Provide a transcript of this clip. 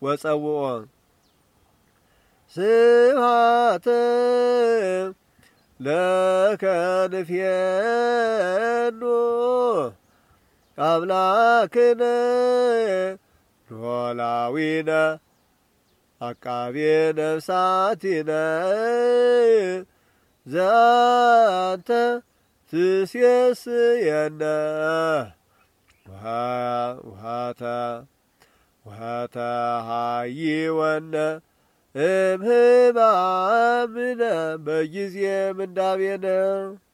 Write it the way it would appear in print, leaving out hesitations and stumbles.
ወጸውኦ ስብሐት ለከ ንፌኑ አምላክነ ኖላዊነ አቃቤ ነፍሳቲነ ዘአንተ ትሴስየነ ውሃተ ሃይወነ እምህማምነ በጊዜ ምንዳቤነ